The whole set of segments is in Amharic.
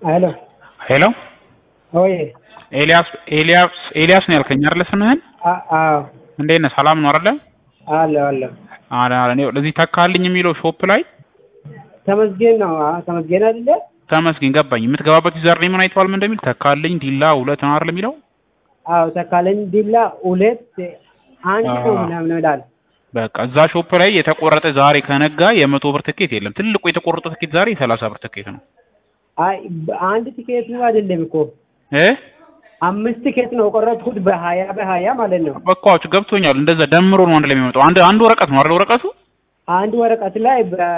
ሄሎ ሄሎ ኦይ ኤልያስ ነው ያልከኝ አይደል? ስምህን? አዎ። እንዴት ነህ? ሰላም ነው አይደል? አለ እኔ ለዚህ ተካልኝ የሚለው ሾፕ ላይ ተመስገን ነው። ተመስገን አይደለ? ተመስገን ገባኝ። የምትገባበት ዩዘር ኔም አይተዋል ምን እንደሚል? ተካልኝ ዲላ 2 ነው አይደል የሚለው? አዎ ተካልኝ ዲላ 2 አንድ ነው ምናምን ይላል። በቃ እዛ ሾፕ ላይ የተቆረጠ ዛሬ ከነጋ የ100 ብር ትኬት የለም። ትልቁ የተቆረጠ ትኬት ዛሬ 30 ብር ትኬት ነው። አይ አንድ ትኬት ነው አይደለም እኮ 5 ትኬት ነው ቆረጥኩት በ20 ማለት ነው። በቃዎች ገብቶኛል። እንደዛ ደምሮ ነው አንድ ላይ የሚመጣው። አንድ ወረቀት ነው አይደል? ወረቀቱ አንድ ወረቀት ላይ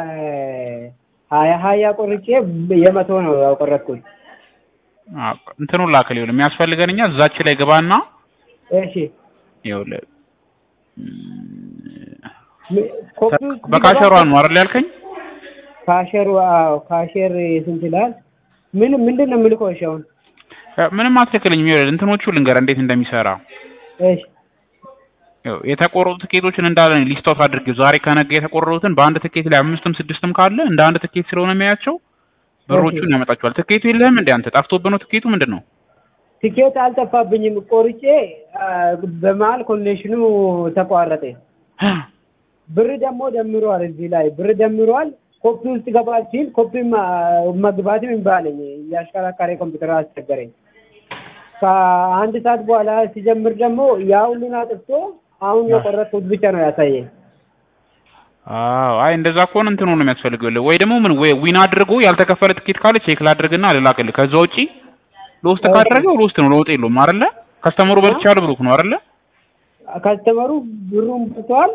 በ20 ቆርጬ የ100 ነው ያቆረጥኩት። እንትኑን ላከል ይኸውልህ የሚያስፈልገንኛ እዛች ላይ ገባና እሺ ይኸውልህ በካሸሯ ነው አይደል ያልከኝ? ካሸሩ ካሸር ስንት ይላል? ምንድን ነው የምልከው? እሺ አሁን ምንም አትልክልኝም። ይኸውልህ እንትኖቹ ልንገርህ እንዴት እንደሚሰራ። እሺ የተቆረጡ ትኬቶችን እንዳለ ሊስት አውት አድርጌው ዛሬ ከነገ የተቆረጡትን በአንድ ትኬት ላይ 5ም 6ም ካለ እንደ አንድ ትኬት ስለሆነ የሚያያቸው ብሮቹን ያመጣቸዋል። ትኬቱ የለህም እንዴ አንተ? ጠፍቶብህ ነው ትኬቱ? ምንድነው? ትኬት አልጠፋብኝም። ቆርጬ በመሀል ኮኔክሽኑ ተቋረጠ። ብር ደግሞ ደምሯል። እዚህ ላይ ብር ደምሯል። ኮፒ ውስጥ ገባ ሲል ኮፒ መግባትም ይባለኝ ያሽከራካሪ ኮምፒውተር አስቸገረኝ። ከአንድ ሰዓት በኋላ ሲጀምር ደግሞ ያ ሁሉን አጥፍቶ አሁን የቆረጥኩት ብቻ ነው ያሳየኝ። አይ እንደዛ ከሆነ እንትኑ ነው የሚያስፈልገው። ወይ ደግሞ ምን ወይ ዊን አድርጎ ያልተከፈለ ትኬት ካለ ቼክ ላድርግና ልላክልህ። ከዛ ውጪ ሎስት ካደረገው ሎስት ነው፣ ለውጥ የለውም አይደለ? ከስተመሩ በልቻለሁ ብሎክ ነው አይደለ? ከስተመሩ ብሩን ብቷል።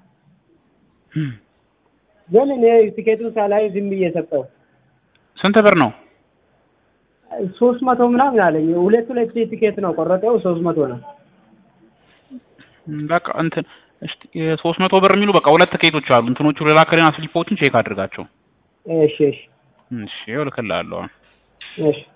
ግን እኔ ትኬቱን ሳላይ ዝም ብዬ ሰጠው። ስንት ብር ነው? 300 ምናምን አለኝ። ሁለት ትኬት ነው ቆረጠው፣ 300 ነው። በቃ እንትን እስቲ 300 ብር የሚሉ በቃ ሁለት ትኬቶች አሉ። እንትኖቹ ለላከልና ስሊፖችን ቼክ አድርጋቸው። እሺ ይልክልሃለሁ። እሺ